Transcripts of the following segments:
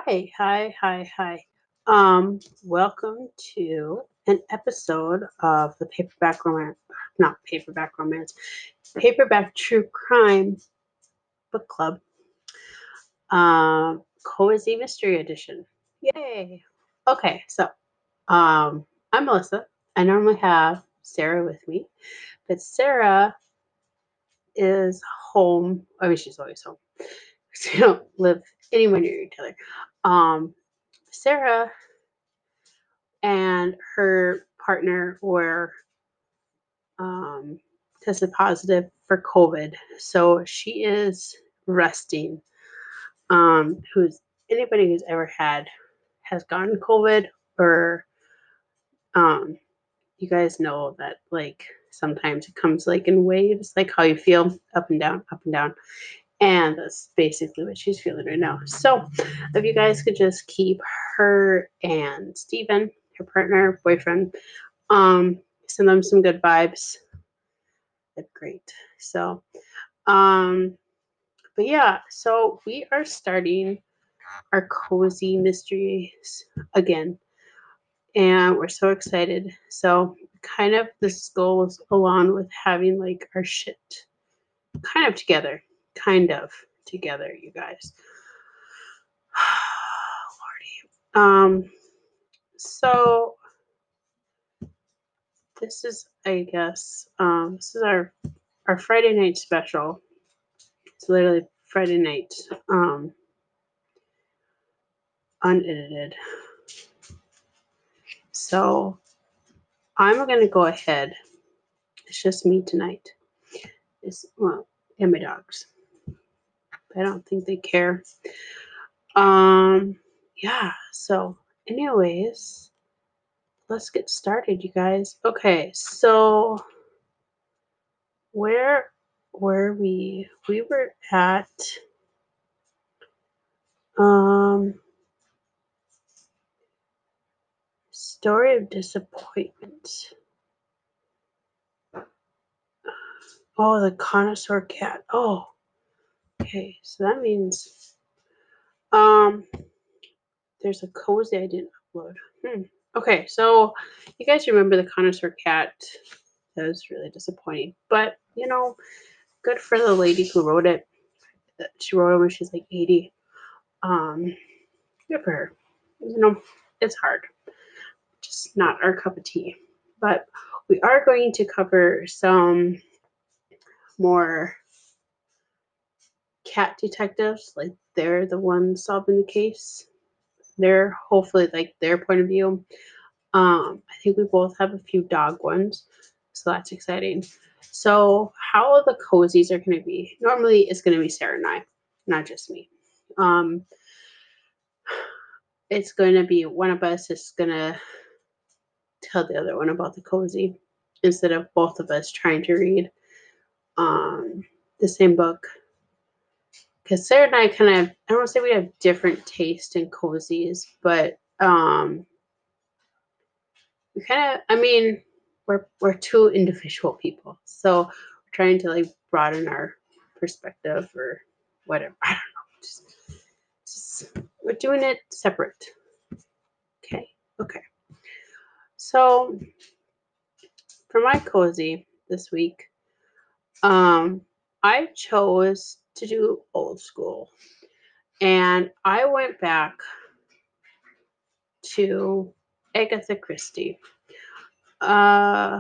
Hi. Welcome to an episode of the not paperback romance, paperback true crime book club, cozy mystery edition. Yay! Okay, so I'm Melissa. I normally have Sarah with me, but Sarah is home. I mean, she's always home. We don't live anywhere near each other. Sarah and her partner were um, tested positive for COVID. So she is resting. Who's anybody who's ever has gotten COVID or um, you guys know that like sometimes it comes like in waves, like how you feel up and down, up and down. And that's basically what she's feeling right now. So if you guys could just keep her and Steven, her partner, boyfriend, um, send them some good vibes. That's great. So, um, but yeah, so we are starting our cozy mysteries again, and we're so excited. So, kind of this goes along with having like our shit kind of together, kind of together, you guys. Lordy. So this is, I guess, this is our Friday night special. It's literally Friday night, unedited. So I'm gonna go ahead. It's just me tonight. And my dogs. I don't think they care. Yeah. So, anyways, let's get started, you guys. Okay. So where were we? We were at um story of disappointment. Oh, the connoisseur cat. Oh, okay. So that means um there's a cozy I didn't upload. Okay, so you guys remember the connoisseur cat? That was really disappointing. But good for the lady who wrote it. She wrote it when she's like 80. Um, Good for her. It's hard. Just not our cup of tea. But we are going to cover some more cat detectives. Like they're the ones solving the case. They're hopefully like their point of view. I think we both have a few dog ones, so that's exciting. So, how the cozies are going to be? Normally, it's going to be Sarah and I, not just me. Um, it's going to be one of us is going to tell the other one about the cozy instead of both of us trying to read um, the same book. Because Sarah and I kind of, I don't want to say we have different taste in cozies, but we kind of, I mean, we're two individual people, so we're trying to like broaden our perspective or whatever. I don't know. Just we're doing it separate. Okay. So for my cozy this week, um, I chose to do old school, and I went back to Agatha Christie. Uh,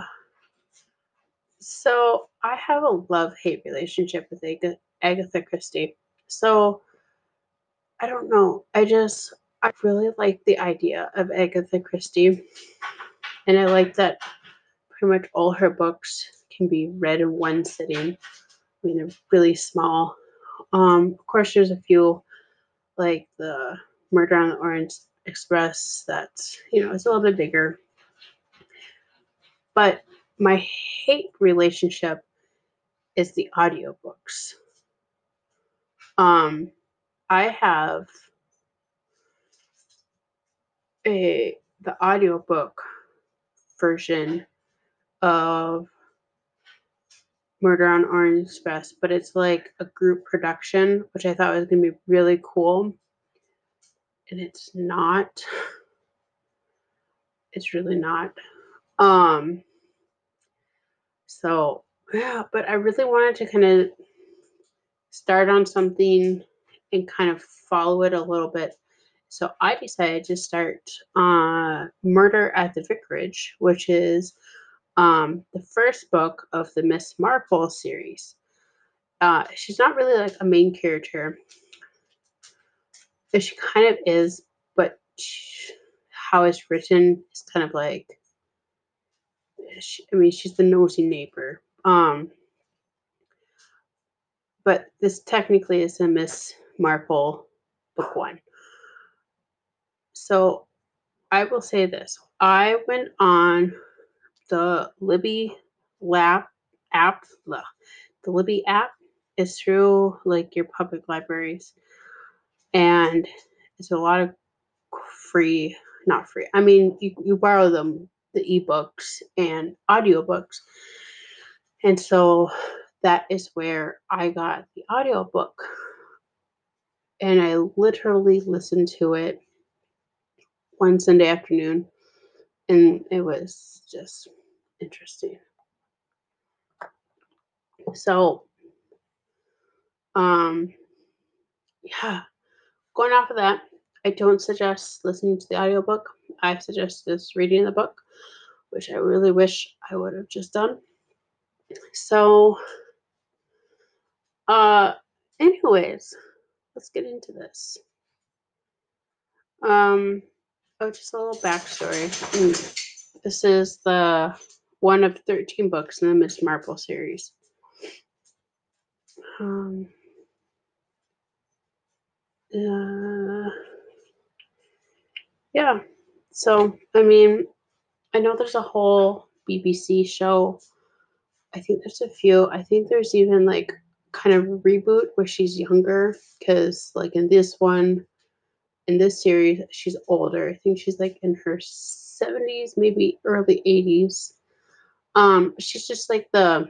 So I have a love-hate relationship with Agatha Christie. So I don't know. I really like the idea of Agatha Christie, and I like that pretty much all her books can be read in one sitting. I mean, they're really small. Of course, there's a few like the Murder on the Orient Express that's it's a little bit bigger. But my hate relationship is the audiobooks. Um, I have the audiobook version of Murder on Orange Express, but it's like a group production, which I thought was gonna be really cool. and it's not. It's really not. Um, so yeah, but I really wanted to kind of start on something and kind of follow it a little bit. So I decided to start Murder at the Vicarage, which is the first book of the Miss Marple series. She's not really like a main character. She kind of is, but how it's written is kind of like, I mean, she's the nosy neighbor. But this technically is a Miss Marple book one. So I will say this. I went on the Libby lab app. The Libby app is through like your public libraries, and it's a lot of free, not free. I mean, you borrow them, the ebooks and audiobooks. And so that is where I got the audiobook. And I literally listened to it one Sunday afternoon, and it was just interesting. So, um, yeah, going off of that, I don't suggest listening to the audiobook. I suggest just reading the book, which I really wish I would have just done. So, uh, anyways, let's get into this. Um, just a little backstory. This is the one of 13 books in the Miss Marple series. Um, uh, yeah. So, I mean, I know there's a whole BBC show. I think there's a few. I think there's even like kind of reboot where she's younger because, like, in this series, she's older. I think she's like in her 70s, maybe early 80s. She's just like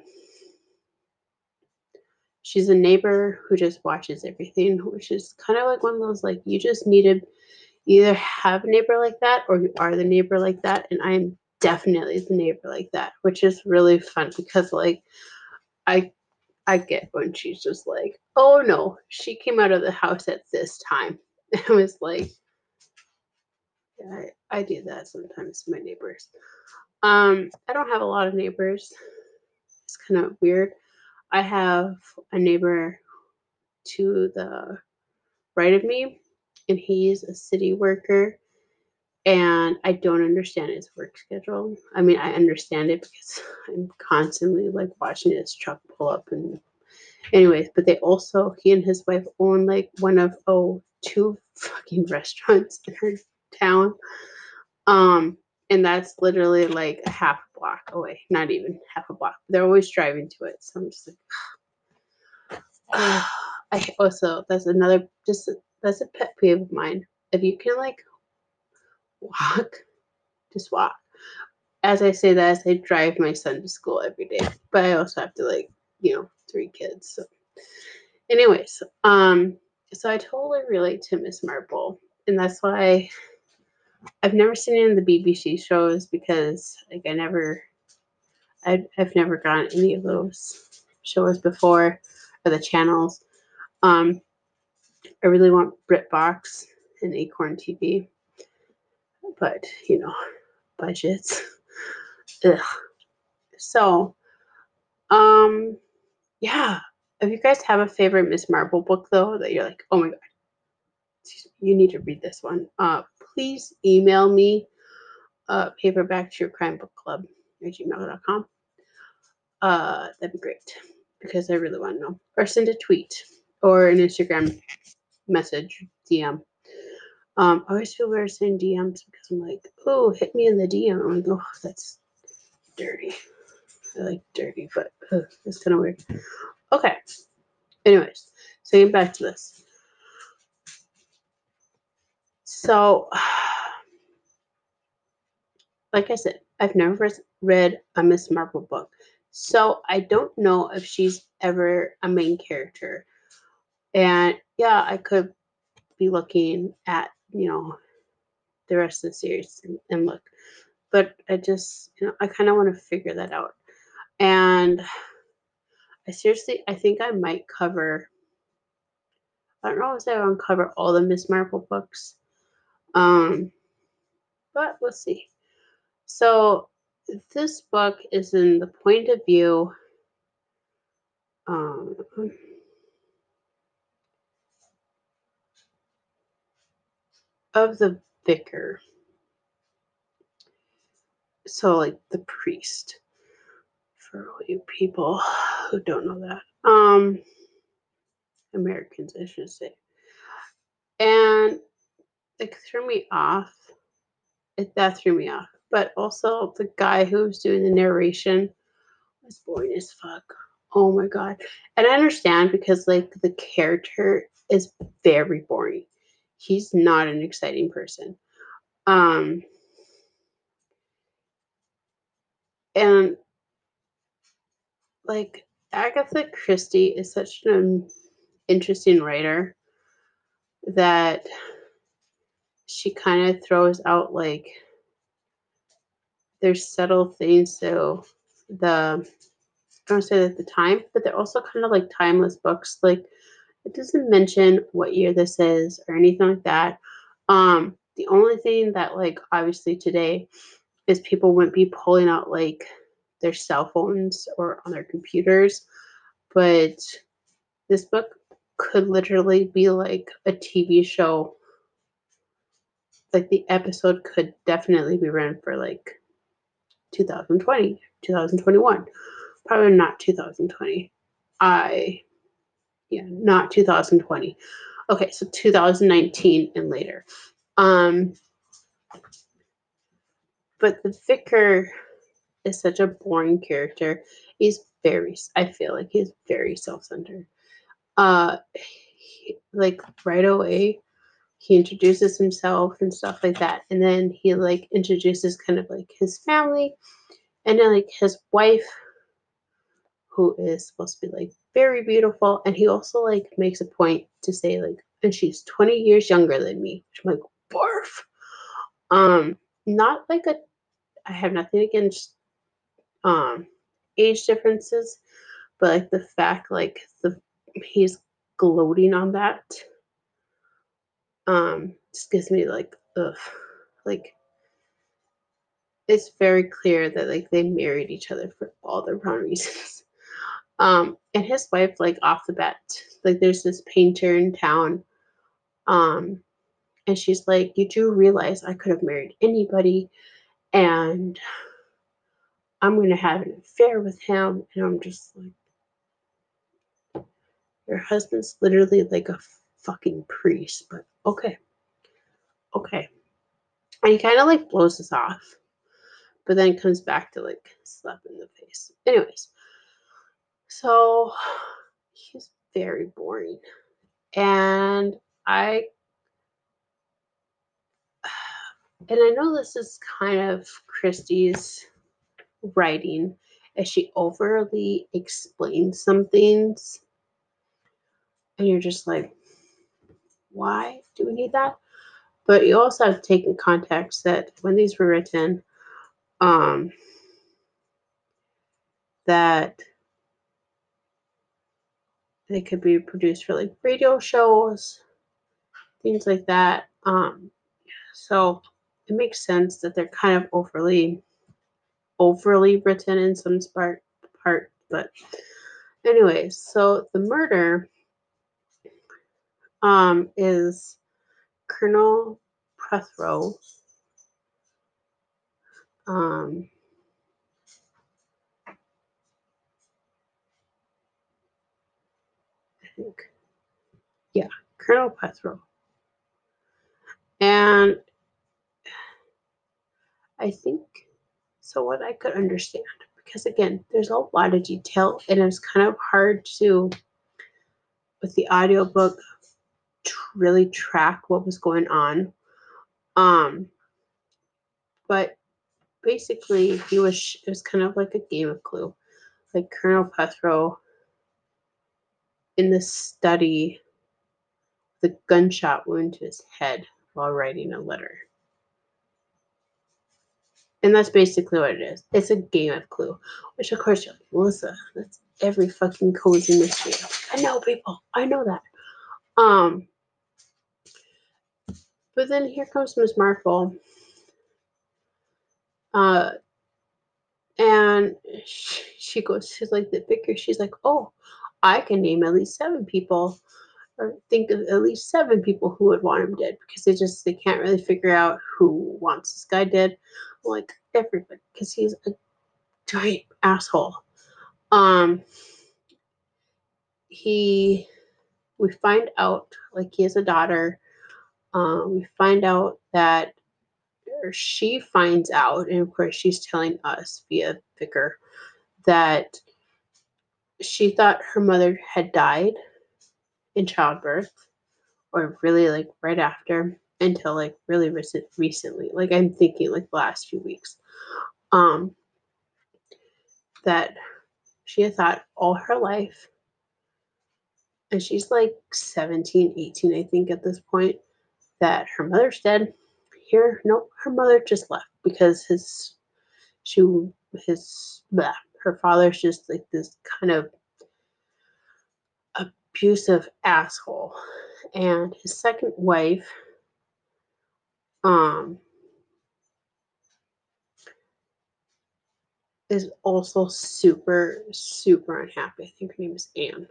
she's a neighbor who just watches everything, which is kind of like one of those like you just need to either have a neighbor like that or you are the neighbor like that. And I'm definitely the neighbor like that, which is really fun because like I I get when she's just like, oh no, she came out of the house at this time. I was like, yeah, I do that sometimes to my neighbors. I don't have a lot of neighbors. It's kind of weird. I have a neighbor to the right of me, and he's a city worker, and I don't understand his work schedule. I mean, I understand it because I'm constantly like watching his truck pull up and anyways, but they also he and his wife own like one of two fucking restaurants in her town. Um and that's literally like a half a block away. Not even half a block. They're always driving to it. So I'm just like I also that's another just that's a pet peeve of mine. If you can like walk, just walk. As I say that, as I drive my son to school every day, but I also have to like, 3 kids. So, anyways, so I totally relate to Miss Marple, and that's why I've never seen it in the BBC shows because like I've never gotten any of those shows before or the channels. Um, I really want BritBox and Acorn TV, but budgets. Ugh. So, um, yeah. If you guys have a favorite Miss Marple book though that you're like, oh my god, you need to read this one, please email me paperback true crime book club at gmail.com. That'd be great because I really want to know. Or send a tweet or an Instagram message DM. I always feel weird saying DMs because I'm like, oh, hit me in the DM. I'm like, oh, that's dirty. I like dirty, but it's kind of weird. Okay. Anyways, so getting back to this. So, like I said, I've never read a Miss Marple book. So I don't know if she's ever a main character. And yeah, I could be looking at you know, the rest of the series and look. But I just, I kind of want to figure that out. And I think I might cover, I don't know if I want to cover all the Miss Marple books. But we'll see. So this book is in the point of view um, of the vicar. So like the priest, for all you people who don't know that. Americans, I should say. And it threw me off. That threw me off. But also the guy who was doing the narration was boring as fuck. Oh my god. And I understand because like the character is very boring. He's not an exciting person. Um and like Agatha Christie is such an interesting writer that she kind of throws out like there's subtle things. So the I don't say at the time, but they're also kind of like timeless books. Like it doesn't mention what year this is or anything like that. The only thing that like obviously today is people wouldn't be pulling out like their cell phones or on their computers, but this book could literally be like a TV show. Like the episode could definitely be run for like 2020, 2021. Probably not 2020. Not 2020. Okay, so 2019 and later. Um, but the vicar is such a boring character. I feel like he's very self-centered. Like right away, he introduces himself and stuff like that, and then he like introduces kind of like his family, and then like his wife, who is supposed to be like very beautiful, and he also like makes a point to say like, and she's 20 years younger than me. Which I'm like, barf. Not like a. I have nothing against um age differences, but like the fact like the he's gloating on that just gives me like ugh. Like it's very clear that like they married each other for all the wrong reasons. And his wife, like off the bat, like there's this painter in town, um, and she's like, "You do realize I could have married anybody, and I'm gonna have an affair with him." And I'm just like, "Your husband's literally like a fucking priest," but okay, okay. And he kind of like blows us off, but then comes back to like slap in the face. Anyways, so he's very boring, and I and I know this is kind of Christie's writing as she overly explains some things, and you're just like, why do we need that? But you also have to take in context that when these were written, um, that they could be produced for like radio shows, things like that. So it makes sense that they're kind of overly written in some part. But anyways, so the murder is Colonel Prethrow. Um, I think, yeah, Colonel Prethrow. And I think so. What I could understand, because again, there's a lot of detail, and it's kind of hard to, with the audiobook, really track what was going on. Um, but basically, it was kind of like a game of Clue. Like Colonel Prethrow in the study, the gunshot wound to his head while writing a letter. And that's basically what it is. It's a game of Clue, which of course you're like, Melissa, that's every fucking cozy mystery. I know, people. I know that. But then here comes Miss Marple. And she goes, she's like the vicar. She's like, oh, I can name at least 7 people, or think of at least 7 people who would want him dead, because they can't really figure out who wants this guy dead. Like everybody, because he's a giant asshole. Um, he we find out like he has a daughter. We find out that, or she finds out, and of course she's telling us via vicar that she thought her mother had died in childbirth, or really like right after, until like really recently. Like I'm thinking like the last few weeks. Um, that she had thought all her life, and she's like 17, 18, I think at this point, that her mother's dead. Here, no, her mother just left because she his blah, her father's just like this kind of abusive asshole. And his second wife, um, is also super, super unhappy. I think her name is Anne.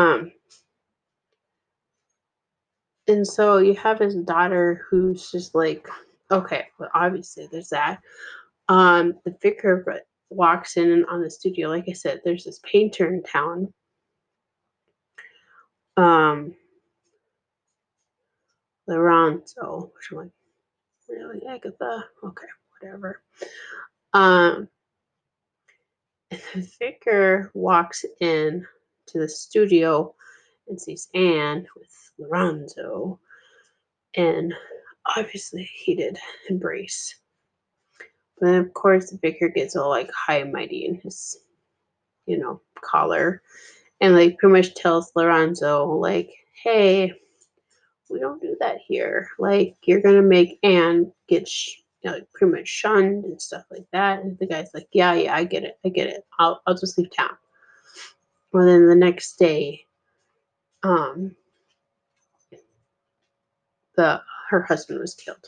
And so you have his daughter who's just like, okay, well, obviously there's that. The vicar walks in on the studio. Like I said, there's this painter in town. Um, Lorenzo, which I'm like, really, Agatha? Okay, whatever. Um, the vicar walks in to the studio and sees Anne with Lorenzo, and obviously heated embrace. But then, of course, the vicar gets all like high and mighty in his, collar, and like pretty much tells Lorenzo, like, hey, we don't do that here. Like, you're gonna make Anne get like pretty much shunned and stuff like that. And the guy's like, yeah, I get it. I'll just leave town. Well, then the next day, um, the her husband was killed.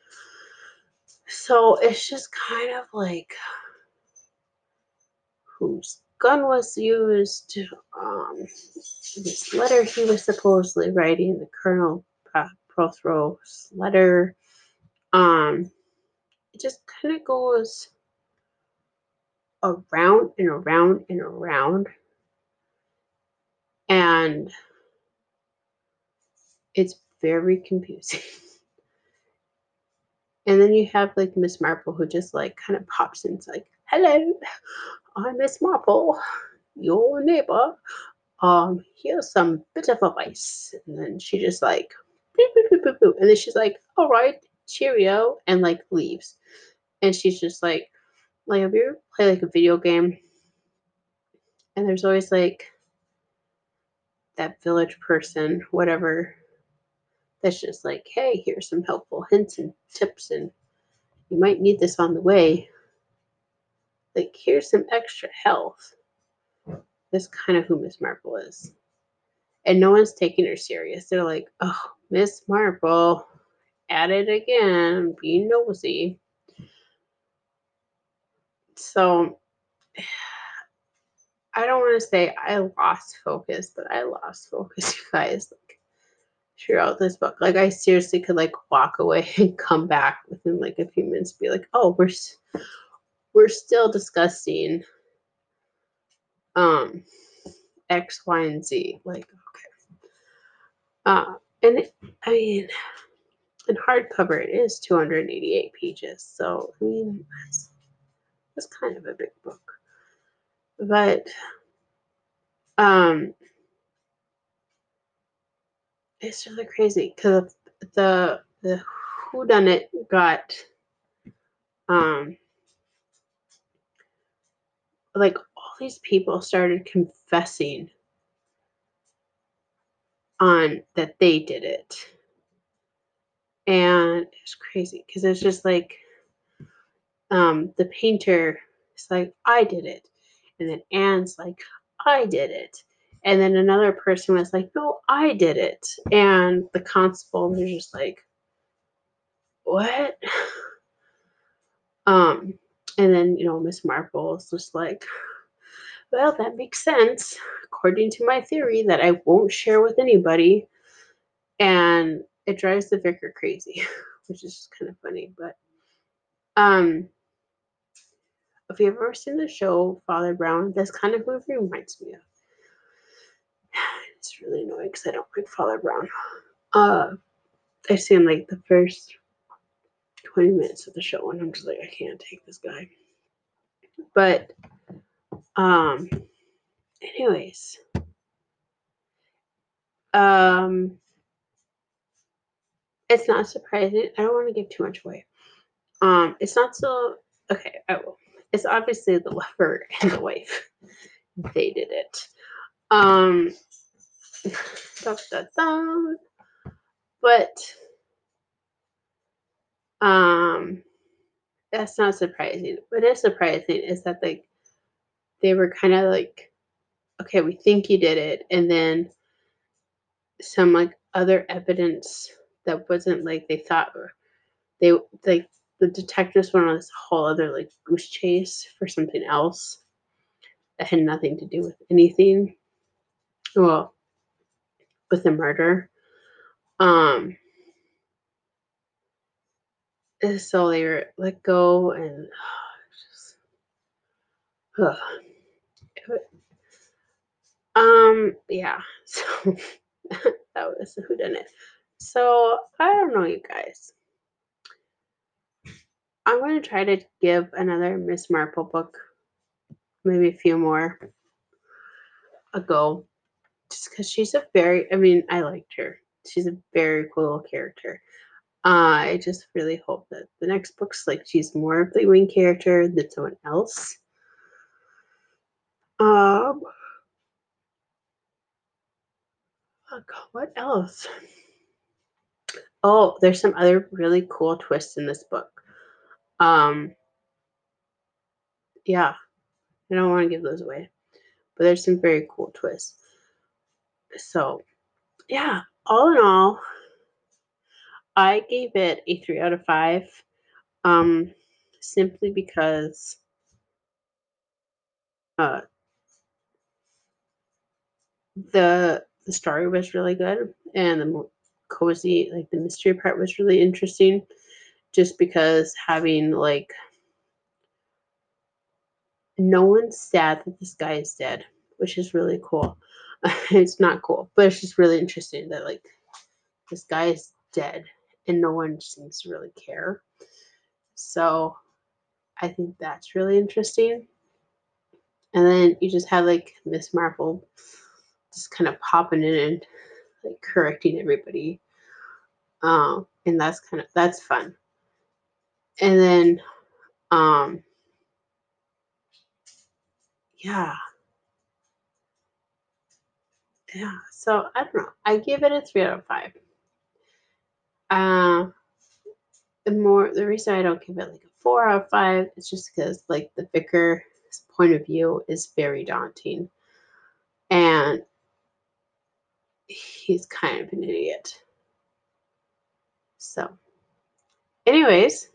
So it's just kind of like whose gun was used, this letter he was supposedly writing, the Colonel Prothro's letter. It just kind of goes around and around and around, and it's very confusing. And then you have like Miss Marple, who just like kind of pops in. It's like, hello, I'm Miss Marple, your neighbor. Here's some bit of advice. And then she just like, boop, boop, boop, boop, boop. And then she's like, all right, cheerio, and like leaves. And she's just like, have you ever played like a video game? And there's always like that village person, whatever, that's just like, hey, here's some helpful hints and tips, and you might need this on the way. Like, here's some extra health. That's kind of who Miss Marple is. And no one's taking her serious. They're like, oh, Miss Marple, at it again, being nosy. So I don't want to say I lost focus, but I lost focus, you guys. Like throughout this book, like I seriously could like walk away and come back within like a few minutes, be like, oh, we're still discussing um X, Y, and Z. Like, okay. And I mean, in hardcover, it is 288 pages. So, I mean, that's kind of a big book. But um, it's really crazy because the whodunit got um like all these people started confessing on that they did it. And it's crazy because it's just like the painter is like, I did it. And then Anne's like, I did it. And then another person was like, no, I did it. And the constable was just like, what? Um, and then, Miss Marple is just like, well, that makes sense, according to my theory that I won't share with anybody. And it drives the vicar crazy, which is kind of funny. But um, if you've ever seen the show Father Brown, that's kind of who he reminds me of. It's really annoying because I don't like Father Brown. I've seen like the first 20 minutes of the show and I'm just like, I can't take this guy. But um anyways, um it's not surprising. I don't want to give too much away. It's not so okay, I will. It's obviously the lover and the wife. They did it. Um da, da, da. But um that's not surprising. What is surprising is that they were kind of like, okay, we think you did it, and then some like other evidence that wasn't like they thought they like the detectives went on this whole other like goose chase for something else that had nothing to do with anything. Well, with the murder. Um so they were let go and just, ugh. Yeah. So that was who done it. So I don't know, you guys. I'm gonna try to give another Miss Marple book, maybe a few more, a go. Just because she's a very, I mean, I liked her. She's a very cool character. I just really hope that the next book's like she's more of the main character than someone else. Um, what else? Oh, there's some other really cool twists in this book. Um, yeah, I don't want to give those away, but there's some very cool twists. So, yeah, all in all, I gave it a 3 out of 5. Um, simply because uh, the story was really good and the cozy, like the mystery part was really interesting. Just because having like no one's sad that this guy is dead, which is really cool. It's not cool, but it's just really interesting that like this guy is dead and no one seems to really care. So I think that's really interesting. And then you just have like Miss Marple just kind of popping in and like correcting everybody. And that's fun. And then um yeah, yeah. So I don't know. I give it a 3 out of 5. Uh the reason I don't give it like a 4 out of 5 is just because like the vicar's point of view is very daunting and he's kind of an idiot. So anyways,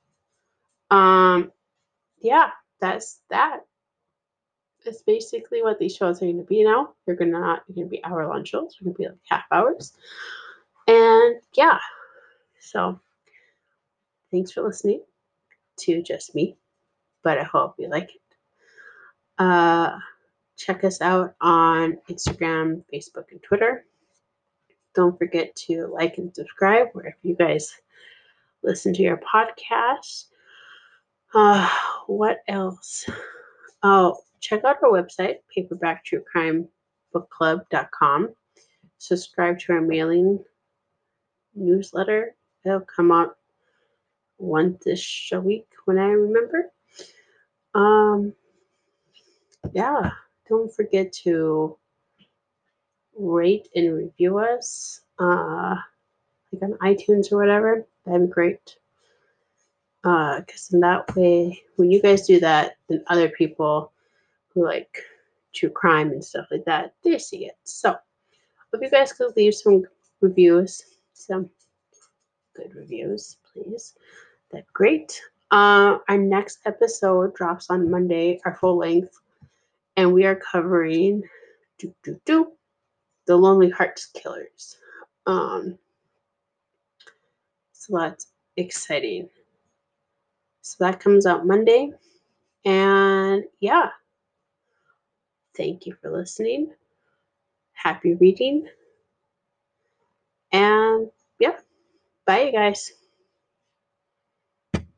um yeah, that's that. That's basically what these shows are going to be now. They're gonna be hour-long shows. They're gonna be like half hours. And yeah, so thanks for listening to just me, but I hope you like it. Uh, check us out on Instagram, Facebook, and Twitter. Don't forget to like and subscribe wherever you guys listen to your podcast. Uh, what else? Oh, check out our website, paperback.truecrimebookclub.com. Subscribe to our mailing newsletter. It'll come out once-ish a week when I remember. Um, yeah, don't forget to rate and review us. like on iTunes or whatever, that'd be great. Because in that way, when you guys do that, then other people who like true crime and stuff like that, they see it. So, hope you guys could leave some reviews, some good reviews, please. That'd be great. Our next episode drops on Monday, our full length, and we are covering the Lonely Hearts Killers. So that's exciting. So that comes out Monday. And yeah, thank you for listening. Happy reading. And yeah, bye, you guys.